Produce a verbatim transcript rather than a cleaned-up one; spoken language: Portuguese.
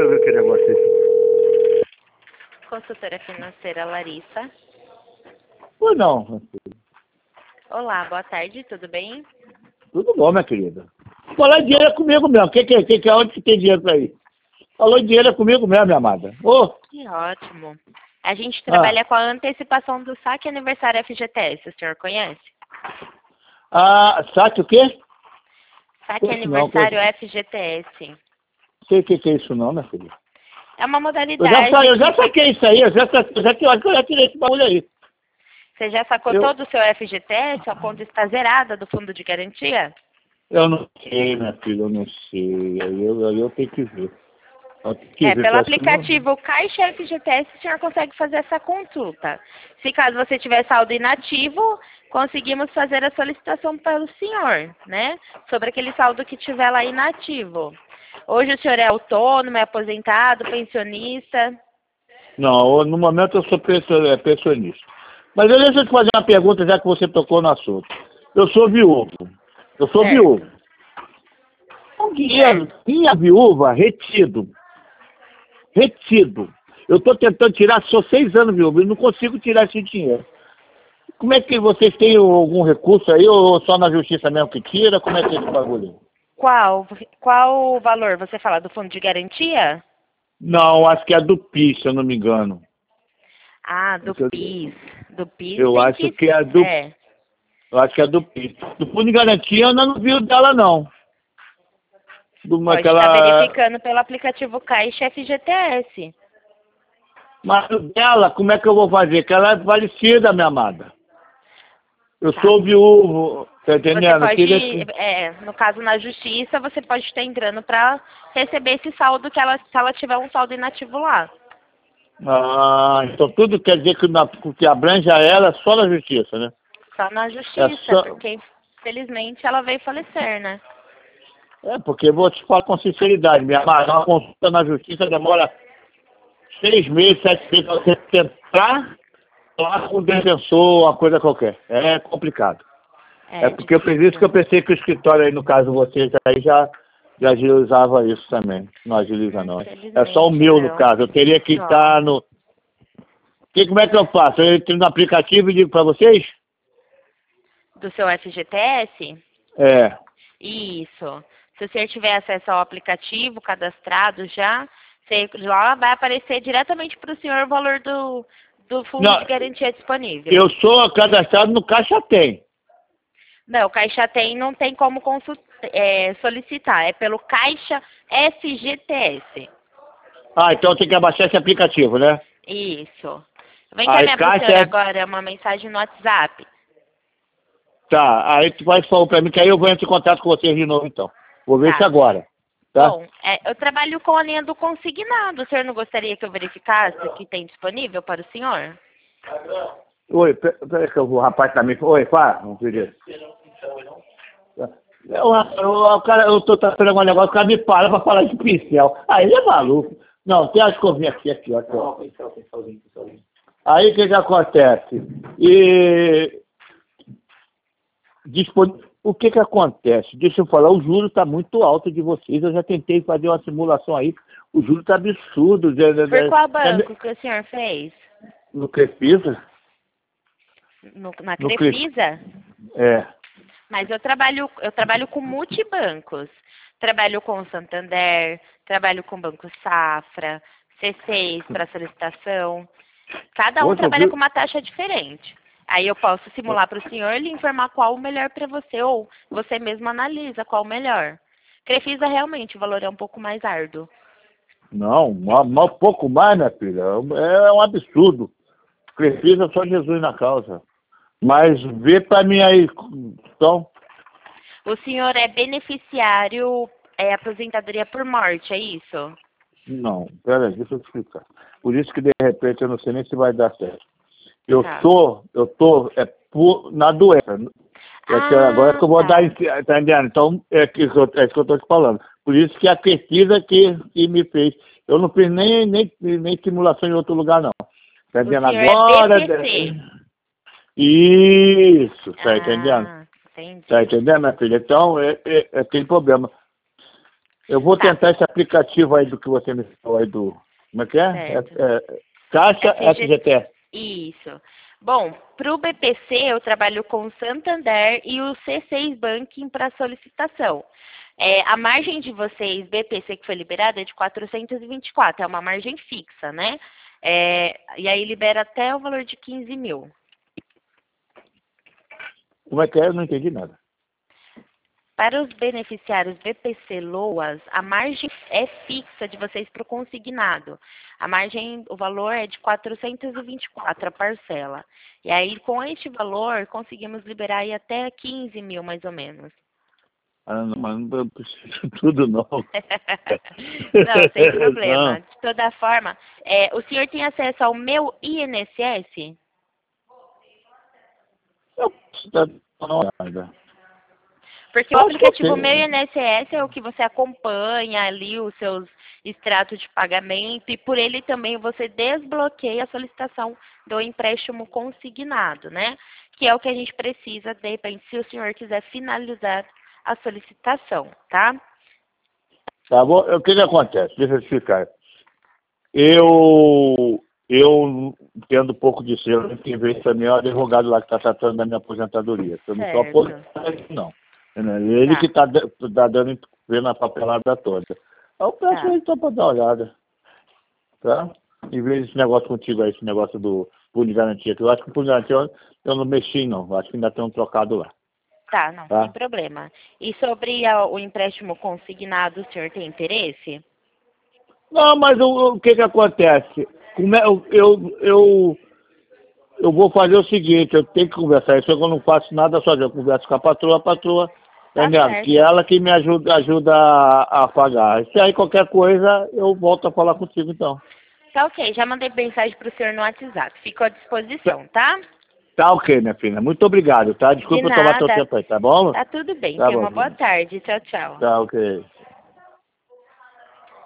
eu ver que negócio é esse. Consultora financeira Larissa. Ou não? Olá, boa tarde, tudo bem? Tudo bom, minha querida. Falar de dinheiro é comigo mesmo. O que, que, que, que, onde que tem dinheiro pra ir? Falou de dinheiro é comigo mesmo, minha amada. Ô! Que ótimo. A gente Ah. trabalha com a antecipação do saque aniversário F G T S, o senhor conhece? Ah, sabe o quê? Saque Isso não, aniversário que- F G T S. Sei o que, que é isso não, minha filha. É uma Eu já, modalidade sa- eu já que saquei isso aí, eu já, sa- eu já, eu já tirei esse bagulho aí. você já sacou Eu, todo o seu F G T S, a conta está zerada do fundo de garantia? eu não sei, minha filha, eu não sei. Aí eu, aí eu tenho que ver. Eu tenho que É, ver, pelo que eu acho que não. aplicativo Caixa F G T S, o senhor consegue fazer essa consulta. Se caso você tiver saldo inativo, conseguimos fazer a solicitação pelo senhor, né? Sobre aquele saldo que tiver lá inativo. Hoje o senhor é autônomo, é aposentado, pensionista? Não, no momento eu sou penso- é, pensionista. Mas deixa eu te fazer uma pergunta, já que você tocou no assunto. Eu sou viúvo. Eu sou viúvo. Certo. O dinheiro, minha viúva, retido. Retido. Eu estou tentando tirar, sou seis anos viúvo, e não consigo tirar esse dinheiro. Como é que vocês têm algum recurso aí, ou só na justiça mesmo que tira? Como é que é esse bagulho? Qual, qual o valor? Você fala do fundo de garantia? Não, acho que é do PIS, se eu não me engano. Ah, do Eu, PIS. Do PIS eu tem acho que... que é do, É. eu acho que é do PIS. Do fundo de garantia eu não vi o dela, não. Do, Pode estar aquela, verificando pelo aplicativo Caixa F G T S. mas o dela, como é que eu vou fazer? Que ela é falecida, minha amada. Eu Tá. sou viúvo, tá Você entendendo? Eu pode, queria- é, no caso na justiça, você pode estar entrando para receber esse saldo que ela, se ela tiver um saldo inativo lá. Ah, então tudo quer dizer que, na, que abrange a ela é só na justiça, né? Só na É justiça, só. porque infelizmente ela veio falecer, né? É, porque eu vou te falar com sinceridade, minha amada, uma consulta na justiça demora seis meses, sete meses pra você tentar falar com o defensor, uma coisa qualquer. É complicado. É É porque eu fiz isso que difícil. eu pensei que o escritório aí, no caso vocês aí, já, já agilizava isso também. Não agiliza não. É só o Infelizmente meu, no não. caso. Eu teria que Só. estar no. E como é que eu faço? Eu entro no aplicativo e digo pra vocês? Do seu F G T S? É. Isso. Se o senhor tiver acesso ao aplicativo cadastrado já, você, lá vai aparecer diretamente para o senhor o valor do, do fundo de Não, garantia disponível. eu sou cadastrado no Caixa Tem. Não, o Caixa Tem não tem como consul- é, solicitar, é pelo Caixa F G T S. Ah, então tem que abaixar esse aplicativo, né? Isso. Eu vou Aí encaminhar para o Caixa senhor é. agora uma mensagem no WhatsApp. Tá, aí tu vai falar pra mim que aí eu vou entrar em contato com vocês de novo então. Vou ver isso Tá. agora, tá? Bom, é, eu trabalho com a linha do consignado. O senhor não gostaria que eu verificasse o que tem disponível para o senhor? Oi, pe- peraí que o rapaz tá me... Oi, fala, não querido. Eu, eu, o cara, eu tô tratando um negócio, o cara me para pra falar de pincel. Aí ele é maluco. Não, tem as escovinha aqui, aqui, ó. Aqui, ó. Aí o que que acontece? E... Dispon... O que que acontece? Deixa eu falar, o juro está muito alto de vocês. Eu já tentei fazer uma simulação aí. O juro está absurdo. Por qual banco que o senhor fez? No Crefisa? No, na No Cre... Crefisa? É. Mas eu trabalho, eu trabalho com multibancos. Trabalho com o Santander, trabalho com o Banco Safra, C seis para solicitação. Cada um Poxa, trabalha viu? com uma taxa diferente. Aí eu posso simular para o senhor e lhe informar qual o melhor para você, ou você mesmo analisa qual o melhor. Crefisa realmente o valor é um pouco mais árduo. Não, um pouco mais, minha filha. É um absurdo. Crefisa só Jesus na causa. Mas vê pra mim aí, então. O senhor é beneficiário, é aposentadoria por morte, é isso? Não, peraí, deixa eu te explicar. Por isso que de repente eu não sei nem se vai dar certo. Eu Tá. tô, eu tô é, por, na doença. É que agora é que eu vou Ah, tá. dar, em- tá entendendo? Então, é, que, eu- é isso que eu tô te falando. Por isso que a pesquisa que, que me fez. Eu não fiz nem, nem, nem simulação em outro lugar, não. Tá O entendendo? senhor Agora. é B P C. Isso, tá entendendo? Ah, entendi. Tá entendendo, minha filha? Então, é, é, é aquele problema. Eu vou Tá. tentar esse aplicativo aí do que você me falou aí do... Como é que é? Certo. é, é Caixa F G T. F G T. Isso. Bom, para o B P C eu trabalho com o Santander e o C seis Banking para solicitação. É, a margem de vocês, B P C que foi liberada, é de quatrocentos e vinte e quatro, é uma margem fixa, né? É, e aí libera até o valor de quinze mil. Como é que é? Eu não entendi nada. Para os beneficiários B P C Loas, a margem é fixa de vocês para o consignado. A margem, o valor é de quatrocentos e vinte e quatro a parcela. E aí, com este valor, conseguimos liberar aí até quinze mil, mais ou menos. Ah, não, mas não preciso tudo, não. Não, sem problema. Não. De toda forma, é, o senhor tem acesso ao meu I N S S? Eu preciso dar uma olhada. Porque o Acho que eu aplicativo tenho. Meu I N S S é o que você acompanha ali os seus extratos de pagamento e por ele também você desbloqueia a solicitação do empréstimo consignado, né? Que é o que a gente precisa, de repente, se o senhor quiser finalizar a solicitação, tá? Tá bom? O que que acontece? Deixa eu explicar. Eu, eu tendo pouco de selo, quem vê também é o advogado lá que está tratando da minha aposentadoria. Eu não estou Certo. aposentado, não. Ele Tá. que está tá dando, vendo a papelada toda. Eu peço Tá. ele só para dar uma olhada. Tá? Em vez desse negócio contigo aí, esse negócio do fundo de garantia, que eu acho que o fundo de garantia eu, eu não mexi, não. Eu acho que ainda tem um trocado lá. Tá, não, Tá? sem problema. E sobre a- o empréstimo consignado, o senhor tem interesse? Não, mas o, o que que acontece? Como é, eu, eu, eu, eu vou fazer o seguinte, eu tenho que conversar. Isso eu não faço nada sozinho, eu converso com a patroa, a patroa, Tá entendeu? certo. Que ela que me ajuda, ajuda a, a pagar. Se aí qualquer coisa, eu volto a falar contigo então. Tá ok, já mandei mensagem pro senhor no WhatsApp. Fico à disposição, tá? Tá ok, minha filha. Muito obrigado, tá? Desculpa De eu tomar teu nada. tempo aí, tá bom? Tá tudo bem. Tá Tenha bom. uma boa tarde. Tchau, tchau. Tá ok.